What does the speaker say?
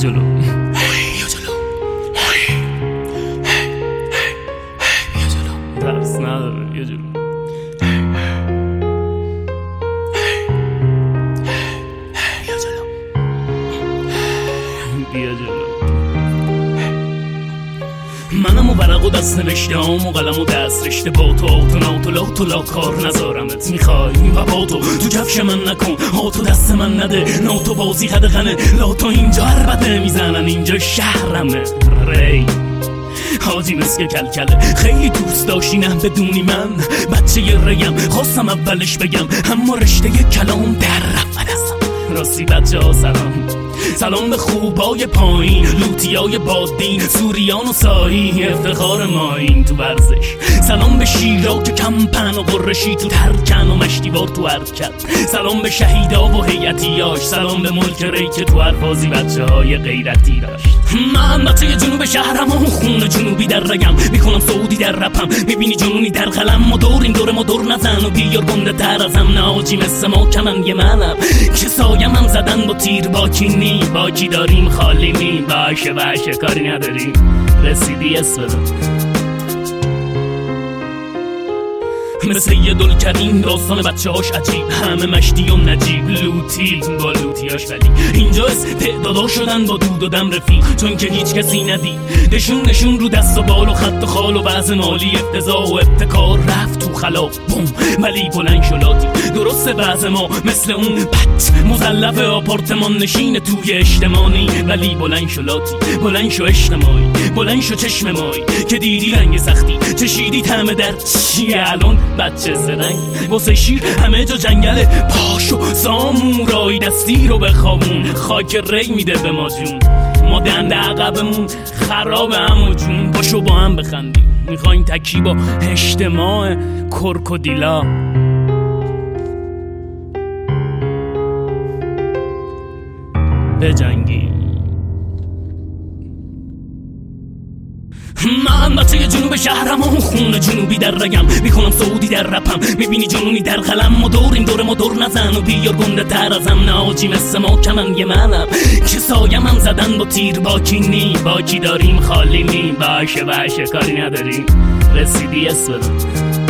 جلو درس نداره یه جلو بیا جلو منم و ورق و دست نوشته هم و قلم و دست رشته با تو آتو ناتو لاتو لا کار نذارمت میخوای و با تو کفش من نکن آتو دست من نده ناتو بازی خدقنه لاتو اینجا عربته میزنن اینجا شهرمه ری حاجی مسک کلکله خیلی دوست داشتی نه بدونی من بچه ی ریم خواستم اولش بگم اما رشته کلام در رفت دستم راستی بچه ها سلام به خوبای پایین لوتیای بادین سوریان و سایی افتخار ماین تو ورزش سلام به شیرا که کمپن و قرشی تو ترکن و مشتیبار تو حرکت سلام به شهیدا و هیئتیاش سلام به ملک ری که تو هر بازی بچه های غیرتی داشت من بچه جنوب شهرم و خون جنوبی در رگم میکنم سعودی در رپم میبینی جنونی در قلم مدور این دور مدور نزن و بیار گنده تر ازم ناجی مثل ما کمن یه منم که سایم هم زدن با تیر باکی نی باکی داریم خالی نی باشه کاری نداریم رسیدی اسفدم مثل یه دلکریم داستان بچه هاش عجیب همه مشتی و نجیب لوتی با لوتیاش ولی اینجا تعدادا شدن با دود و دم رفیق چون که هیچ کسی ندید نشون رو دست و بال و خط و خال و وضع مالی افتضاح و ابتکار رفت تو خلا بوم ولی بلند شلاتی درسته بعض ما مثل اون بط مزلف آپارتمان نشین توی اجتماعی ولی بلند شلاتی بلند شو اجتماعی بلند شو چشم مایی که دیدی رنگ سختی چشیدی طعم در چیه الان بچه زرنگ واسه شیر همه جا جنگله پاشو سامورایی دستی رو بخوابون خاک ری میده به ما جون ما دنده عقبمون خراب همو جون پاشو با هم بخندیم میخوایم تکی با اجتماع کرکودیلا بجنگیم من بچه جنوب شهرم و خون جنوبی در رگم میکنم سعودی در رپم میبینی جنونی در قلم مدور این دور مدور نزن و بیار گنده تر ازم ناجی مثل ما کمن یه منم که سایم هم زدن با تیر باکی نی باکی داریم خالی نی باشه کاری نداریم رسیدی اسفدم